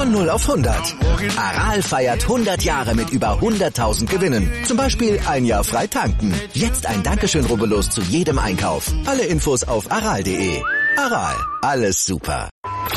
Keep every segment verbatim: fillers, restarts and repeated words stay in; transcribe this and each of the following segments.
Von null auf hundert. Aral feiert hundert Jahre mit über hunderttausend Gewinnen. Zum Beispiel ein Jahr frei tanken. Jetzt ein Dankeschön, rubbellos zu jedem Einkauf. Alle Infos auf aral punkt de. Aral, alles super.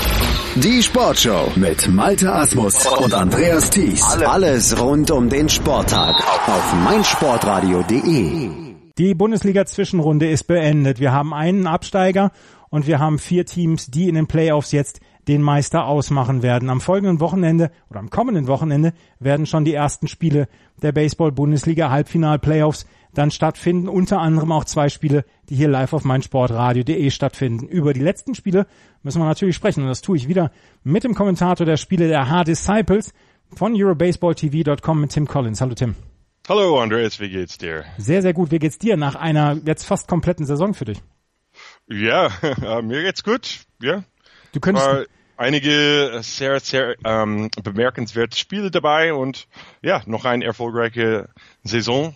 Die Sportshow mit Malte Asmus und Andreas Thies. Alles rund um den Sporttag auf meinsportradio punkt de. Die Bundesliga-Zwischenrunde ist beendet. Wir haben einen Absteiger und wir haben vier Teams, die in den Playoffs jetzt den Meister ausmachen werden. Am folgenden Wochenende oder am kommenden Wochenende werden schon die ersten Spiele der Baseball-Bundesliga-Halbfinal-Playoffs dann stattfinden. Unter anderem auch zwei Spiele, die hier live auf meinsportradio punkt de stattfinden. Über die letzten Spiele müssen wir natürlich sprechen und das tue ich wieder mit dem Kommentator der Spiele der H-Disciples von Eurobaseball T V Punkt com mit Tim Collins. Hallo Tim. Hallo Andreas, wie geht's dir? Sehr, sehr gut. Wie geht's dir nach einer jetzt fast kompletten Saison für dich? Ja, äh, mir geht's gut. Ja. Du könntest War einige sehr, sehr ähm, bemerkenswerte Spiele dabei und ja, noch eine erfolgreiche Saison.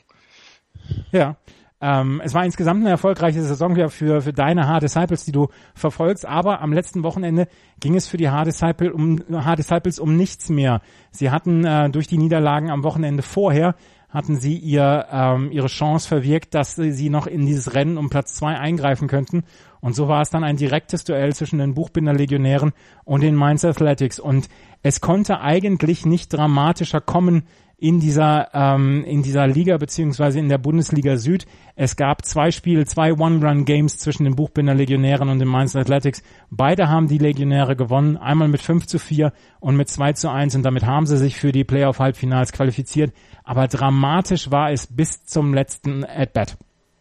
Ja, ähm, es war insgesamt eine erfolgreiche Saison ja für, für deine H-Disciples, die du verfolgst, aber am letzten Wochenende ging es für die H-Disciples um, H-Disciples um nichts mehr. Sie hatten äh, durch die Niederlagen am Wochenende vorher hatten sie ihr ähm, ihre Chance verwirkt, dass sie noch in dieses Rennen um Platz zwei eingreifen könnten. Und so war es dann ein direktes Duell zwischen den Buchbinder-Legionären und den Mainz Athletics. Und es konnte eigentlich nicht dramatischer kommen in dieser ähm, in dieser Liga beziehungsweise in der Bundesliga Süd. Es gab zwei Spiele, zwei One-Run-Games zwischen den Buchbinder-Legionären und den Mainz Athletics. Beide haben die Legionäre gewonnen, einmal mit fünf zu vier und mit zwei zu eins und damit haben sie sich für die Playoff-Halbfinals qualifiziert. Aber dramatisch war es bis zum letzten At-Bat.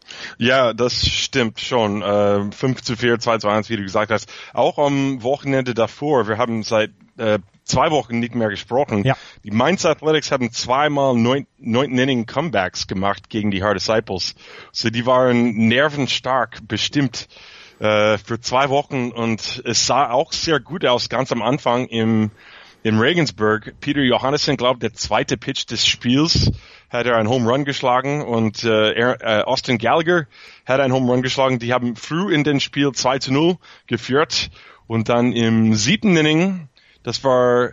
Ja, das stimmt schon. Äh, fünf zu vier, zwei zu eins, wie du gesagt hast. Auch am Wochenende davor, wir haben seit äh, zwei Wochen nicht mehr gesprochen. Ja. Die Mainz Athletics haben zweimal neun, neunten Inning Comebacks gemacht gegen die H-Disciples. So die waren nervenstark bestimmt äh, für zwei Wochen und es sah auch sehr gut aus ganz am Anfang im in Regensburg. Peter Johannesson, glaubt, der zweite Pitch des Spiels hat er einen Home Run geschlagen und äh, er, äh, Austin Gallagher hat einen Home Run geschlagen. Die haben früh in dem Spiel zwei zu null geführt und dann im siebten Inning, das war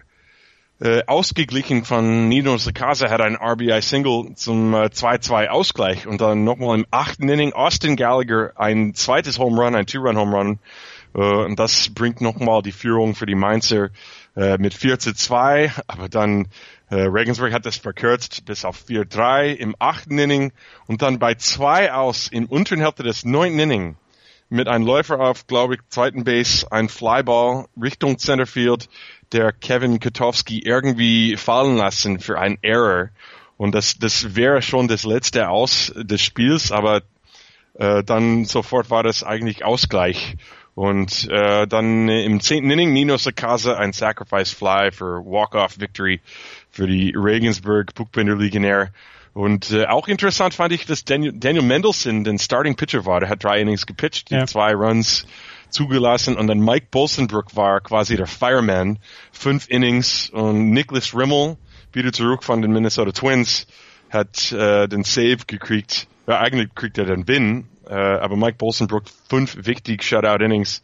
äh, ausgeglichen von Nino Sakasa, hat ein R B I-Single zum äh, zwei zu zwei Ausgleich und dann nochmal im achten Inning Austin Gallagher ein zweites Home Run, ein Two-Run-Home Run äh, und das bringt nochmal die Führung für die Mainzer mit vier zu zwei, aber dann äh, Regensburg hat das verkürzt bis auf vier zu drei im achten Inning und dann bei zwei aus in unteren Hälfte des neunten Inning mit einem Läufer auf, glaube ich, zweiten Base, ein Flyball Richtung Centerfield, der Kevin Kotowski irgendwie fallen lassen für ein Error und das das wäre schon das letzte Aus des Spiels, aber äh, dann sofort war das eigentlich Ausgleich. Und äh, dann im zehnten Inning Nino Sakasa ein Sacrifice Fly für Walk-Off-Victory für die Regensburg Buchbinder-Legionäre. Und äh, auch interessant fand ich, dass Daniel, Daniel Mendelssohn den Starting Pitcher war. Der hat drei Innings gepitcht, ja. zwei Runs zugelassen. Und dann Mike Bolsenbrook war quasi der Fireman. Fünf Innings. Und Nicholas Rimmel, wieder zurück von den Minnesota Twins, hat äh, den Save gekriegt. Ja, eigentlich kriegt er den Win. Uh, aber Mike Bolsenbrook fünf wichtige Shutout-Innings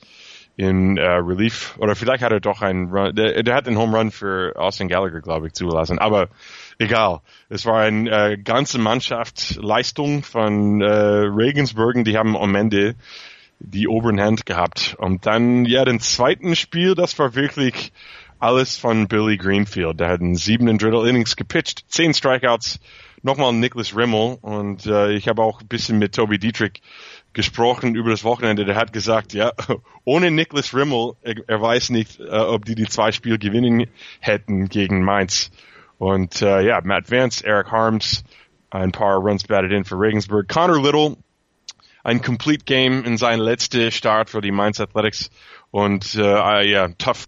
in uh, Relief. Oder vielleicht hat er doch einen Run. Der, der hat einen Home Run für Austin Gallagher, glaube ich, zugelassen. Aber egal. Es war eine uh, ganze Mannschaftsleistung von uh, Regensburg. Die haben am Ende die oberen Hand gehabt. Und dann, ja, den zweiten Spiel, das war wirklich alles von Billy Greenfield. Der hat in sieben und Drittel Innings gepitcht, zehn Strikeouts. Nochmal Nicholas Rimmel und äh, ich habe auch ein bisschen mit Toby Dietrich gesprochen über das Wochenende. Der hat gesagt, ja, ohne Nicholas Rimmel, er, er weiß nicht, äh, ob die die zwei Spiele gewinnen hätten gegen Mainz. Und äh, ja, Matt Vance, Eric Harms, ein paar Runs batted in für Regensburg. Connor Little, ein Complete Game in sein letzter Start für die Mainz Athletics und äh, ja, tough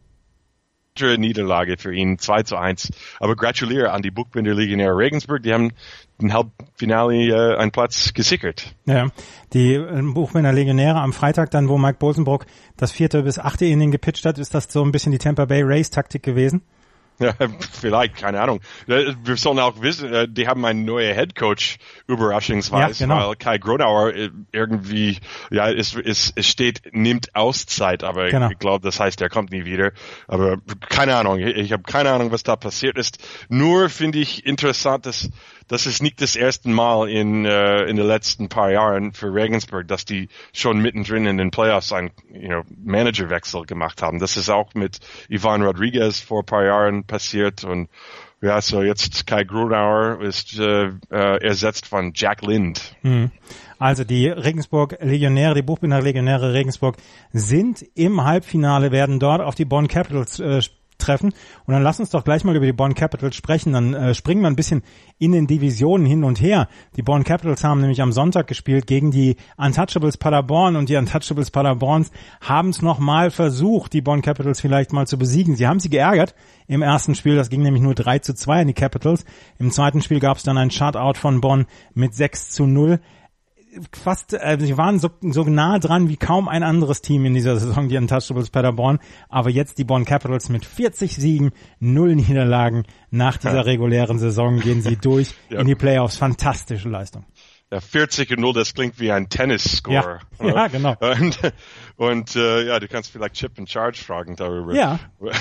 Niederlage für ihn, zwei zu eins. Aber gratuliere an die Buchbinder-Legionäre Regensburg, die haben im Halbfinale äh, einen Platz gesichert. Ja, die äh, Buchbinder-Legionäre am Freitag dann, wo Mike Bolsenbrook das vierte bis achte Inning gepitcht hat, ist das so ein bisschen die Tampa Bay Rays Taktik gewesen? Ja, vielleicht, keine Ahnung. Wir sollen auch wissen, die haben einen neuen Headcoach, überraschungsweise, ja, genau. Weil Kai Gronauer irgendwie, ja, es, es, es steht, nimmt Auszeit, aber genau. Ich glaube, das heißt, er kommt nie wieder. Aber keine Ahnung, ich, ich habe keine Ahnung, was da passiert ist. Nur finde ich interessant, dass das ist nicht das erste Mal in äh, in den letzten paar Jahren für Regensburg, dass die schon mittendrin in den Playoffs einen you know, Managerwechsel gemacht haben. Das ist auch mit Ivan Rodriguez vor ein paar Jahren passiert und ja, so jetzt Kai Gronauer ist äh, äh, ersetzt von Jack Lind. Hm. Also die Regensburg Legionäre, die Buchbinder Legionäre Regensburg sind im Halbfinale, werden dort auf die Bonn Capitals äh, treffen. Und dann lass uns doch gleich mal über die Bonn Capitals sprechen. Dann äh, springen wir ein bisschen in den Divisionen hin und her. Die Bonn Capitals haben nämlich am Sonntag gespielt gegen die Untouchables Paderborn und die Untouchables Paderborns haben es nochmal versucht, die Bonn Capitals vielleicht mal zu besiegen. Sie haben sie geärgert im ersten Spiel. Das ging nämlich nur drei zu zwei an die Capitals. Im zweiten Spiel gab es dann ein Shutout von Bonn mit sechs zu null. Fast, äh, sie waren so, so nah dran wie kaum ein anderes Team in dieser Saison, die Untouchables Paderborn, aber jetzt die Bonn Capitals mit vierzig Siegen, null Niederlagen nach dieser regulären Saison gehen sie durch ja. in die Playoffs. Fantastische Leistung. Ja, vierzig und null, das klingt wie ein Tennis-Score. Ja, ja genau. Und, und äh, ja, du kannst vielleicht Chip and Charge fragen darüber. Ja.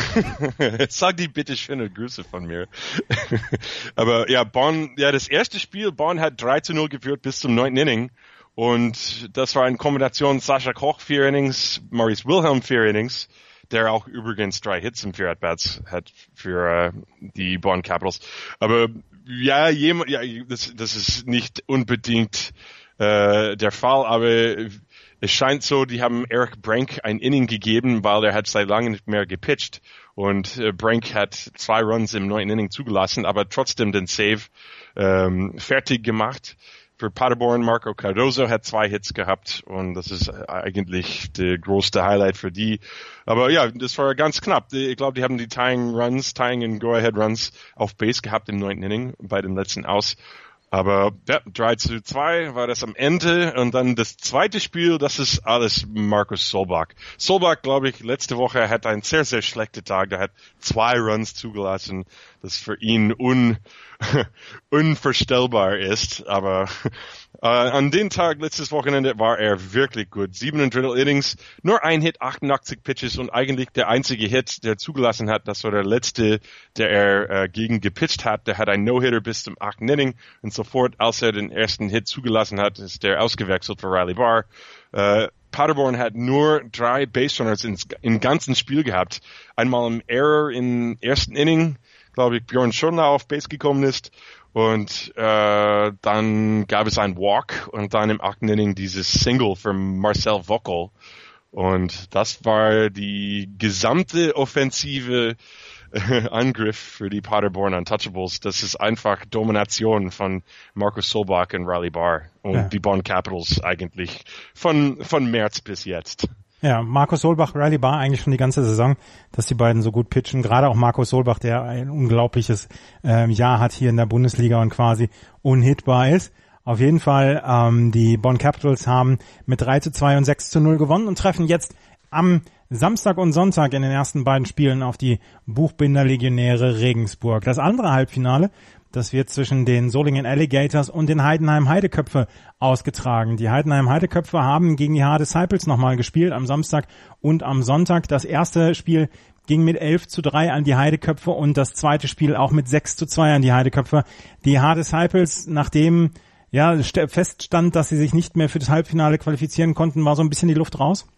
Sag die bitte schöne Grüße von mir. Aber ja, Bonn, ja, das erste Spiel, Bonn hat drei zu null geführt bis zum neunten Inning. Und das war eine Kombination Sascha Koch, vier Innings, Maurice Wilhelm, vier Innings, der auch übrigens drei Hits im vier At-Bats hat für äh, die Bonn Capitals. Aber ja, jemand, ja, das, das ist nicht unbedingt äh, der Fall, aber es scheint so, die haben Eric Brank ein Inning gegeben, weil er hat seit langem nicht mehr gepitcht und äh, Brank hat zwei Runs im neunten Inning zugelassen, aber trotzdem den Save ähm, fertig gemacht. Für Paderborn, Marco Cardozo hat zwei Hits gehabt und das ist eigentlich der größte Highlight für die. Aber ja, das war ganz knapp. Ich glaube, die haben die Tying Runs, Tying and Go-Ahead Runs auf Base gehabt im neunten Inning bei den letzten Aus. Aber ja, drei zu zwei war das am Ende und dann das zweite Spiel, das ist alles Markus Solbach. Solbach, glaube ich, letzte Woche hat einen sehr, sehr schlechten Tag. Der hat zwei Runs zugelassen, das für ihn un, unvorstellbar ist. Aber äh, an dem Tag, letztes Wochenende, war er wirklich gut. Sieben und Drittel Innings, nur ein Hit, achtundachtzig Pitches und eigentlich der einzige Hit, der zugelassen hat, das war der letzte, der er äh, gegen gepitcht hat. Der hat einen No-Hitter bis zum achten Inning und sofort, als er den ersten Hit zugelassen hat, ist der ausgewechselt für Riley Barr. Äh, Paderborn hat nur drei Base-Runners ins, im ganzen Spiel gehabt. Einmal im Error im ersten Inning, glaube ich, Björn Schonlau auf Base gekommen ist. Und äh, dann gab es einen Walk und dann im achten Inning dieses Single für Marcel Vockel. Und das war die gesamte offensive äh, Angriff für die Paderborn Untouchables. Das ist einfach Domination von Markus Solbach und Riley Barr und ja. die Bonn Capitals eigentlich von von März bis jetzt. Ja, Markus Solbach, Riley Barr eigentlich schon die ganze Saison, dass die beiden so gut pitchen. Gerade auch Markus Solbach, der ein unglaubliches ähm, Jahr hat hier in der Bundesliga und quasi unhittbar ist. Auf jeden Fall, ähm, die Bonn Capitals haben mit drei zu zwei und sechs zu null gewonnen und treffen jetzt am Samstag und Sonntag in den ersten beiden Spielen auf die Buchbinder Legionäre Regensburg. Das andere Halbfinale, das wird zwischen den Solingen Alligators und den Heidenheim Heideköpfe ausgetragen. Die Heidenheim Heideköpfe haben gegen die H Disciples nochmal gespielt am Samstag und am Sonntag. Das erste Spiel ging mit elf zu drei an die Heideköpfe und das zweite Spiel auch mit sechs zu zwei an die Heideköpfe. Die H Disciples, nachdem ja feststand, dass sie sich nicht mehr für das Halbfinale qualifizieren konnten, war so ein bisschen die Luft raus?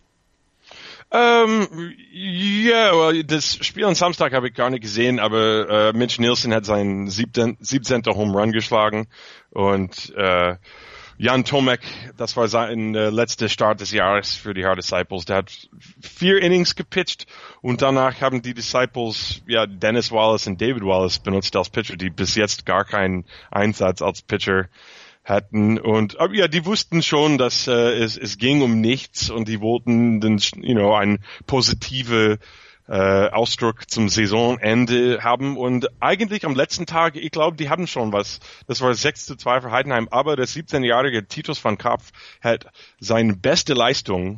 Ähm, ja, well, das Spiel am Samstag habe ich gar nicht gesehen, aber äh, Mitch Nielsen hat seinen siebzehnten Home Run geschlagen und äh, Jan Tomek, das war sein äh, letzter Start des Jahres für die H Disciples. Der hat vier Innings gepitcht und danach haben die Disciples ja Dennis Wallace und David Wallace benutzt als Pitcher, die bis jetzt gar keinen Einsatz als Pitcher hatten und aber ja, die wussten schon, dass äh, es, es ging um nichts und die wollten den, you know, einen positive äh, Ausdruck zum Saisonende haben und eigentlich am letzten Tag, ich glaube, die haben schon was. Das war sechs zu zwei für Heidenheim, aber der siebzehnjährige Titus van Kapf hat seine beste Leistung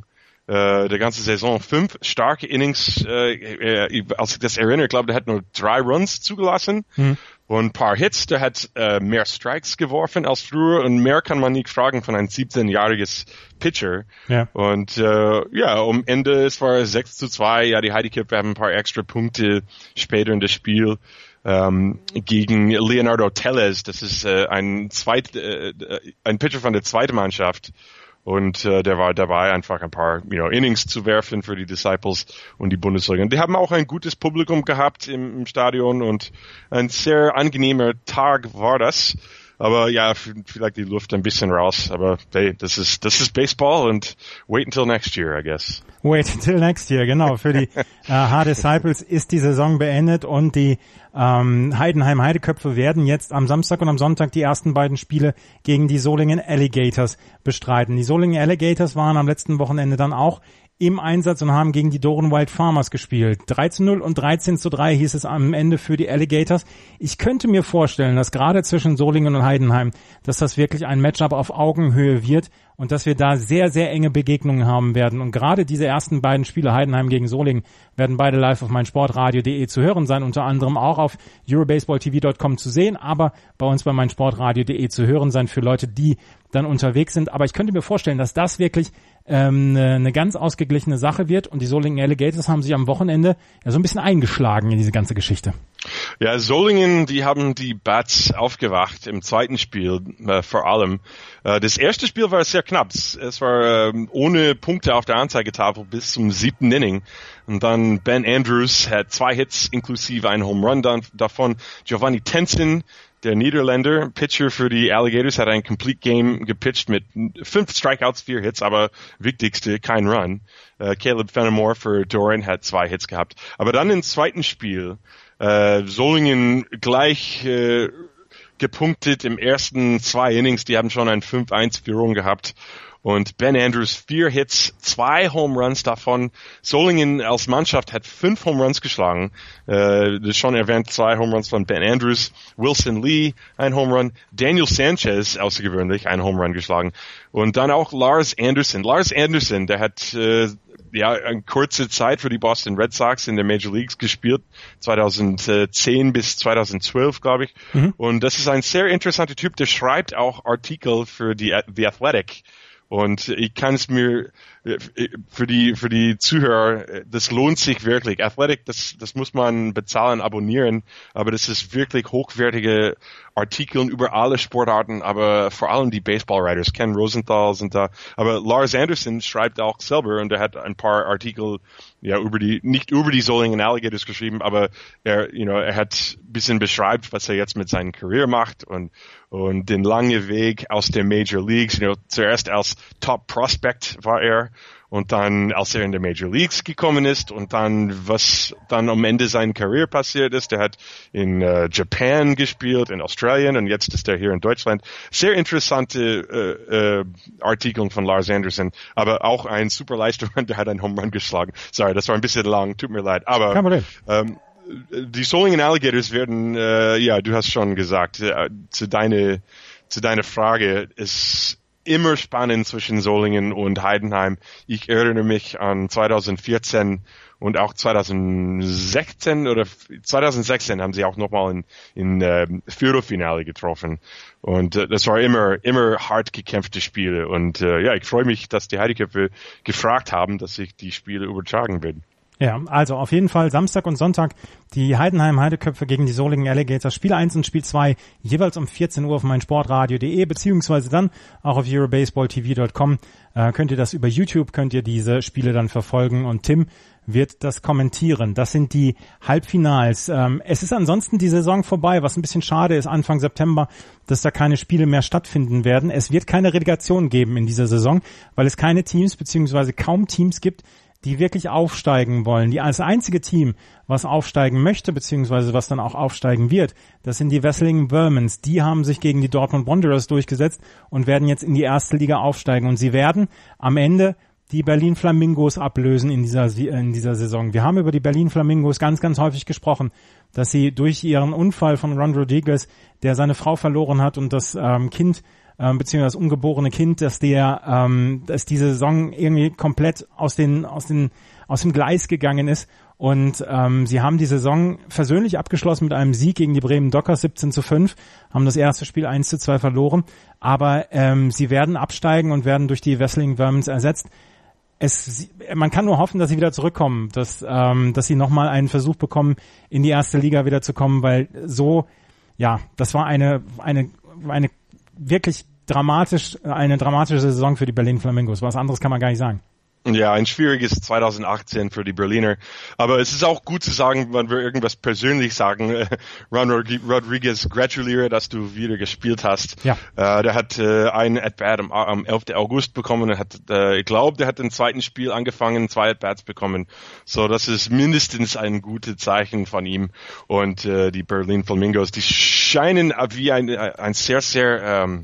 äh, der ganze Saison. Fünf starke Innings, äh, äh, als ich das erinnere, ich glaube, der hat nur drei Runs zugelassen. Mhm. Und ein paar Hits, der hat äh, mehr Strikes geworfen als früher und mehr kann man nicht fragen von einem siebzehnjähriges Pitcher. Ja. Und äh, ja, am Ende, es war sechs zu zwei, ja, die Heideköpfe haben ein paar extra Punkte später in das Spiel ähm, gegen Leonardo Tellez, das ist äh, ein zweit, äh, ein Pitcher von der zweiten Mannschaft. Und äh, der war dabei, einfach ein paar you know, Innings zu werfen für die Disciples und die Bundesliga. Und die haben auch ein gutes Publikum gehabt im, im Stadion und ein sehr angenehmer Tag war das. Aber ja, vielleicht die Luft ein bisschen raus. Aber hey, das ist das ist Baseball und wait until next year, I guess. Wait until next year, genau. Für die äh, H-Disciples ist die Saison beendet und die ähm, Heidenheim Heideköpfe werden jetzt am Samstag und am Sonntag die ersten beiden Spiele gegen die Solingen Alligators bestreiten. Die Solingen Alligators waren am letzten Wochenende dann auch im Einsatz und haben gegen die Doren Wild Farmers gespielt. drei zu null und dreizehn zu drei hieß es am Ende für die Alligators. Ich könnte mir vorstellen, dass gerade zwischen Solingen und Heidenheim, dass das wirklich ein Matchup auf Augenhöhe wird und dass wir da sehr, sehr enge Begegnungen haben werden. Und gerade diese ersten beiden Spiele, Heidenheim gegen Solingen, werden beide live auf meinsportradio punkt de zu hören sein, unter anderem auch auf eurobaseball t v punkt com zu sehen, aber bei uns bei meinsportradio punkt de zu hören sein für Leute, die dann unterwegs sind. Aber ich könnte mir vorstellen, dass das wirklich ähm, eine ganz ausgeglichene Sache wird und die Solingen Alligators haben sich am Wochenende ja so ein bisschen eingeschlagen in diese ganze Geschichte. Ja, Solingen, die haben die Bats aufgewacht im zweiten Spiel äh, vor allem. Äh, das erste Spiel war sehr knapp. Es war äh, ohne Punkte auf der Anzeigetafel bis zum siebten Inning. Und dann Ben Andrews hat zwei Hits inklusive einen Home Run dann, davon. Giovanni Tenson, der Niederländer, Pitcher für die Alligators, hat ein Complete Game gepitcht mit fünf Strikeouts, vier Hits, aber wichtigste, kein Run. Uh, Caleb Fenimore für Doran hat zwei Hits gehabt. Aber dann im zweiten Spiel, uh, Solingen gleich uh, gepunktet im ersten zwei Innings, die haben schon ein fünf eins Führung gehabt. Und Ben Andrews vier Hits, zwei Home Runs davon. Solingen als Mannschaft hat fünf Home Runs geschlagen. Äh, das schon erwähnt, zwei Home Runs von Ben Andrews. Wilson Lee, ein Home Run. Daniel Sanchez, außergewöhnlich, ein Home Run geschlagen. Und dann auch Lars Anderson. Lars Anderson, der hat äh, ja eine kurze Zeit für die Boston Red Sox in der Major Leagues gespielt, zweitausendzehn bis zweitausendzwölf, glaube ich. Mhm. Und das ist ein sehr interessanter Typ, der schreibt auch Artikel für die The Athletic. Und ich kann es mir für die für die Zuhörer, das lohnt sich wirklich. Athletic, das das muss man bezahlen, abonnieren, aber das ist wirklich hochwertige Artikel über alle Sportarten, aber vor allem die Baseball-Writers. Ken Rosenthal sind da, aber Lars Anderson schreibt auch selber und er hat ein paar Artikel ja über die nicht über die Solingen Alligators geschrieben, aber er you know er hat ein bisschen beschreibt, was er jetzt mit seiner Karriere macht und und den langen Weg aus der Major Leagues. You know, zuerst als Top Prospect war er und dann, als er in der Major Leagues gekommen ist und dann, was dann am Ende seiner Karriere passiert ist. Der hat in uh, Japan gespielt, in Australien und jetzt ist er hier in Deutschland. Sehr interessante uh, uh, Artikel von Lars Anderson, aber auch ein super Leistung, der hat einen Home Run geschlagen. Sorry, das war ein bisschen lang, tut mir leid. Aber ähm, die Solingen Alligators werden, äh, ja, du hast schon gesagt, äh, zu deine, zu deiner Frage, ist immer spannend zwischen Solingen und Heidenheim. Ich erinnere mich an zweitausendvierzehn und auch zweitausendsechzehn oder zweitausendsechzehn haben sie auch nochmal in, in äh, Viertelfinale getroffen. Und äh, das war immer, immer hart gekämpfte Spiele. Und äh, ja, ich freue mich, dass die Heideköpfe gefragt haben, dass ich die Spiele übertragen werde. Ja, also auf jeden Fall Samstag und Sonntag die Heidenheim Heideköpfe gegen die Solingen Alligators. Spiel eins und Spiel zwei jeweils um vierzehn Uhr auf meinsportradio punkt de beziehungsweise dann auch auf eurobaseball t v punkt com. Äh, könnt ihr das über YouTube, könnt ihr diese Spiele dann verfolgen und Tim wird das kommentieren. Das sind die Halbfinals. Ähm, es ist ansonsten die Saison vorbei, was ein bisschen schade ist, Anfang September, dass da keine Spiele mehr stattfinden werden. Es wird keine Relegation geben in dieser Saison, weil es keine Teams beziehungsweise kaum Teams gibt, die wirklich aufsteigen wollen. Die als einzige Team, was aufsteigen möchte, beziehungsweise was dann auch aufsteigen wird, das sind die Wesseling Vermins. Die haben sich gegen die Dortmund Wanderers durchgesetzt und werden jetzt in die erste Liga aufsteigen. Und sie werden am Ende die Berlin Flamingos ablösen in dieser, in dieser Saison. Wir haben über die Berlin Flamingos ganz, ganz häufig gesprochen, dass sie durch ihren Unfall von Ron Rodriguez, der seine Frau verloren hat und das ähm, Kind ähm, beziehungsweise das ungeborene Kind, dass der, ähm, dass diese Saison irgendwie komplett aus den, aus den, aus dem Gleis gegangen ist. Und ähm, sie haben die Saison versöhnlich abgeschlossen mit einem Sieg gegen die Bremen Dockers siebzehn zu fünf, haben das erste Spiel eins zu zwei verloren, aber ähm, sie werden absteigen und werden durch die Wesseling Vermins ersetzt. Es, man kann nur hoffen, dass sie wieder zurückkommen, dass, ähm, dass sie nochmal einen Versuch bekommen, in die erste Liga wieder zu kommen, weil so, ja, das war eine, eine, eine wirklich dramatisch, eine dramatische Saison für die Berlin Flamingos. Was anderes kann man gar nicht sagen. Ja, ein schwieriges zwanzig achtzehn für die Berliner. Aber es ist auch gut zu sagen, wenn wir irgendwas persönlich sagen. Äh, Ron Rodriguez, gratuliere, dass du wieder gespielt hast. Ja. Äh, der hat äh, ein At-Bat am, am elften August bekommen. Er hat, äh, ich glaube, der hat im zweiten Spiel angefangen, zwei At-Bats bekommen. So, das ist mindestens ein gutes Zeichen von ihm. Und äh, die Berlin Flamingos, die scheinen wie ein, ein sehr, sehr ähm,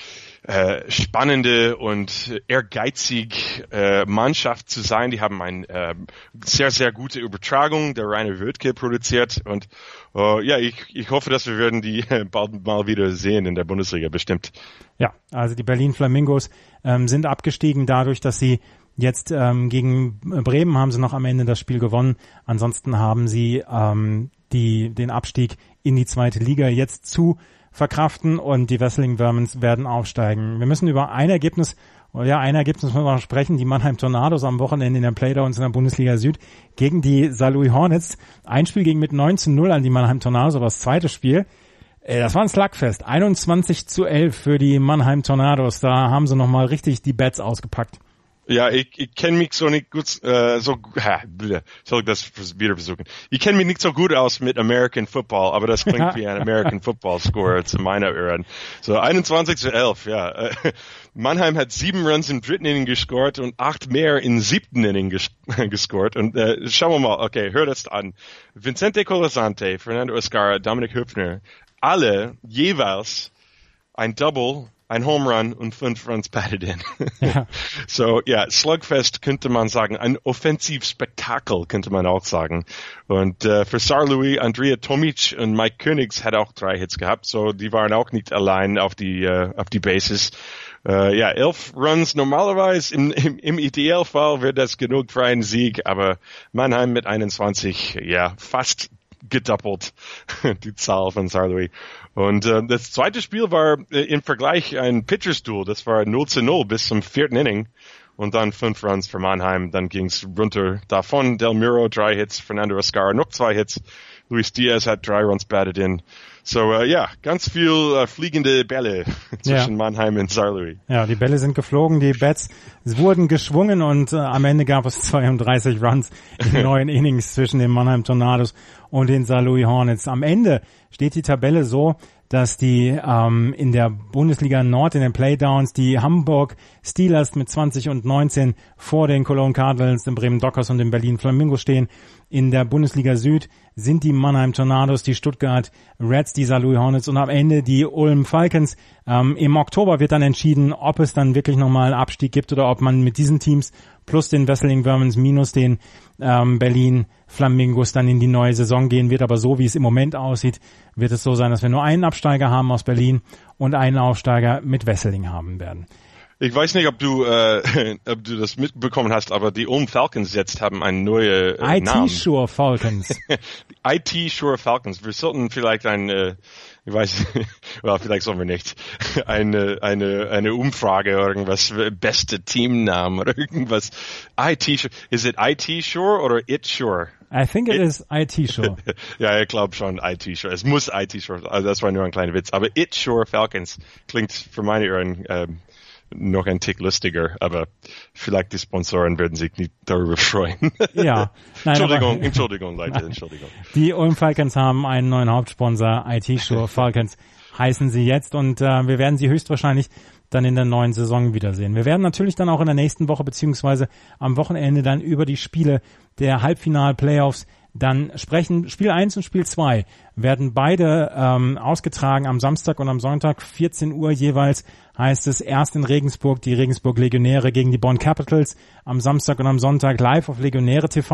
Äh, spannende und ehrgeizig äh, Mannschaft zu sein. Die haben eine äh, sehr, sehr gute Übertragung der Rainer Wödke produziert und äh, ja, ich, ich hoffe, dass wir werden die bald mal wieder sehen in der Bundesliga, bestimmt. Ja, also die Berlin Flamingos ähm, sind abgestiegen dadurch, dass sie jetzt ähm, gegen Bremen haben sie noch am Ende das Spiel gewonnen. Ansonsten haben sie ähm, die den Abstieg in die zweite Liga jetzt zu verkraften und die Wesseling Vermins werden aufsteigen. Wir müssen über ein Ergebnis, oder ja, ein Ergebnis müssen wir noch sprechen, die Mannheim Tornados am Wochenende in der Playdowns in der Bundesliga Süd gegen die Saint Louis Hornets. Ein Spiel ging mit neun zu null an die Mannheim Tornados, aber das zweite Spiel, äh, das war ein Slugfest. einundzwanzig zu elf für die Mannheim Tornados. Da haben sie nochmal richtig die Bats ausgepackt. Ja, ich, ich kenne mich so nicht gut, äh, so, ha, soll ich das wieder versuchen? Ich kenne mich nicht so gut aus mit American Football, aber das klingt wie ein American Football Score zu meiner Ohren. So, einundzwanzig zu elf, ja. Mannheim hat sieben Runs im dritten Inning gescored und acht mehr im siebten Inning ges gescored. Und äh, schauen wir mal, okay, hör das an. Vicente Colasante, Fernando Escara, Dominik Höpfner, alle jeweils ein Double, ein Home Run und fünf Runs batted in. Ja. So, ja, Slugfest könnte man sagen, ein Offensivspektakel könnte man auch sagen. Und äh, für Saint Louis, Andrea Tomic und Mike Königs hat auch drei Hits gehabt, so die waren auch nicht allein auf die äh, auf die Bases. Äh, ja, elf Runs normalerweise, im, im, im Idealfall wäre das genug für einen Sieg, aber Mannheim mit einundzwanzig, ja, fast gedoppelt, die Zahl von Saint Louis. Und äh, das zweite Spiel war äh, im Vergleich ein Pitchers-Duel. Das war null zu null bis zum vierten Inning. Und dann fünf Runs für Mannheim. Dann ging's runter davon. Del Muro, drei Hits. Fernando Escara, noch zwei Hits. Luis Diaz hat drei Runs batted in. So, äh, ja, ganz viel äh, fliegende Bälle zwischen ja. Mannheim und Saint Louis. Ja, die Bälle sind geflogen, die Bats wurden geschwungen und äh, am Ende gab es zweiunddreißig Runs in neun Innings zwischen den Mannheim Tornados und den Saint Louis Hornets. Am Ende steht die Tabelle so, dass die ähm, in der Bundesliga Nord in den Playdowns die Hamburg Steelers mit zwanzig und neunzehn vor den Cologne Cardinals, den Bremen Dockers und den Berlin Flamingos stehen. In der Bundesliga Süd sind die Mannheim Tornados, die Stuttgart Reds, die Saint Louis Hornets und am Ende die Ulm Falcons. Ähm, im Oktober wird dann entschieden, ob es dann wirklich nochmal einen Abstieg gibt oder ob man mit diesen Teams plus den Wesseling Vermins minus den ähm, Berlin Flamingos dann in die neue Saison gehen wird. Aber so wie es im Moment aussieht, wird es so sein, dass wir nur einen Absteiger haben aus Berlin und einen Aufsteiger mit Wesseling haben werden. Ich weiß nicht, ob du äh, ob du das mitbekommen hast, aber die Ulm Falcons jetzt haben einen neuen äh, Namen. I T Sure Falcons. I T Sure Falcons. Wir sollten vielleicht ein, äh, ich weiß, well, vielleicht sollen wir nicht, eine eine eine Umfrage oder irgendwas, beste Teamnamen oder irgendwas. I T Sure. Is it I T Sure oder It Sure? I think it, it is I T Sure. Ja, ich glaube schon I T Sure. Es muss I T Sure. Also das war nur ein kleiner Witz. Aber It Sure Falcons klingt für meine Ohren ähm, noch ein Tick lustiger, aber vielleicht die Sponsoren werden sich nicht darüber freuen. Ja. Nein, Entschuldigung, aber, Entschuldigung, Leute, nein. Entschuldigung. Die Ulm Falcons haben einen neuen Hauptsponsor, I T Sure Falcons heißen sie jetzt und äh, wir werden sie höchstwahrscheinlich dann in der neuen Saison wiedersehen. Wir werden natürlich dann auch in der nächsten Woche beziehungsweise am Wochenende dann über die Spiele der Halbfinal-Playoffs dann sprechen. Spiel eins und Spiel zwei werden beide ähm, ausgetragen am Samstag und am Sonntag, vierzehn Uhr jeweils, heißt es erst in Regensburg die Regensburg Legionäre gegen die Bonn Capitals am Samstag und am Sonntag live auf Legionäre T V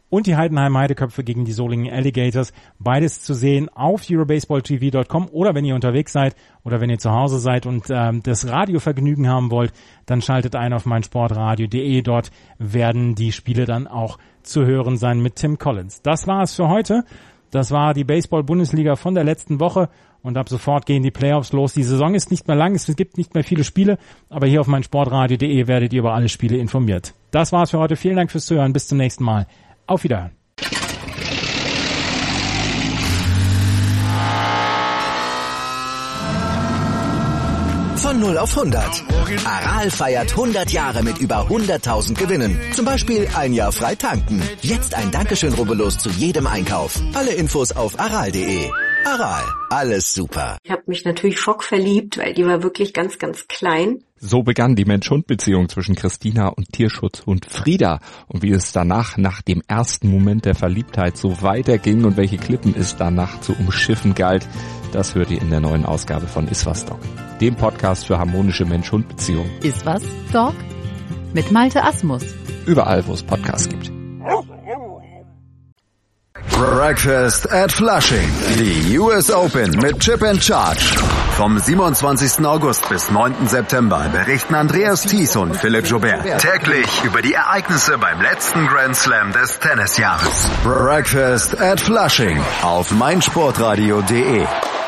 und die Heidenheim Heideköpfe gegen die Solingen Alligators. Beides zu sehen auf eurobaseball t v punkt com oder wenn ihr unterwegs seid oder wenn ihr zu Hause seid und ähm, das Radiovergnügen haben wollt, dann schaltet ein auf meinsportradio punkt de. Dort werden die Spiele dann auch zu hören sein mit Tim Collins. Das war es für heute. Das war die Baseball-Bundesliga von der letzten Woche und ab sofort gehen die Playoffs los. Die Saison ist nicht mehr lang, es gibt nicht mehr viele Spiele, aber hier auf meinsportradio punkt de werdet ihr über alle Spiele informiert. Das war's für heute. Vielen Dank fürs Zuhören. Bis zum nächsten Mal. Auf Wiederhören. Von null auf hundert. Aral feiert hundert Jahre mit über hunderttausend Gewinnen. Zum Beispiel ein Jahr frei tanken. Jetzt ein Dankeschön, rubbellos zu jedem Einkauf. Alle Infos auf aral punkt de. Aral, alles super. Ich habe mich natürlich schockverliebt, weil die war wirklich ganz, ganz klein. So begann die Mensch-Hund-Beziehung zwischen Christina und Tierschutzhund Frieda. Und wie es danach, nach dem ersten Moment der Verliebtheit, so weiterging und welche Klippen es danach zu umschiffen galt, das hört ihr in der neuen Ausgabe von Iswas Dog, dem Podcast für harmonische Mensch-Hund-Beziehungen. Iswas Dog mit Malte Asmus. Überall, wo es Podcasts gibt. Breakfast at Flushing. Die U S Open mit Chip and Charge. Vom siebenundzwanzigsten August bis neunten September berichten Andreas Thies und Philipp Joubert täglich über die Ereignisse beim letzten Grand Slam des Tennisjahres. Breakfast at Flushing auf meinsportradio punkt de.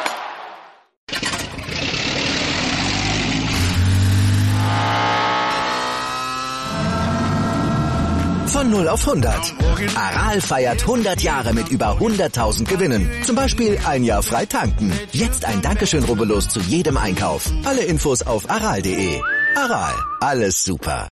Von null auf hundert. Aral feiert hundert Jahre mit über hunderttausend Gewinnen. Zum Beispiel ein Jahr frei tanken. Jetzt ein Dankeschön, rubbellos zu jedem Einkauf. Alle Infos auf aral punkt de. Aral, alles super.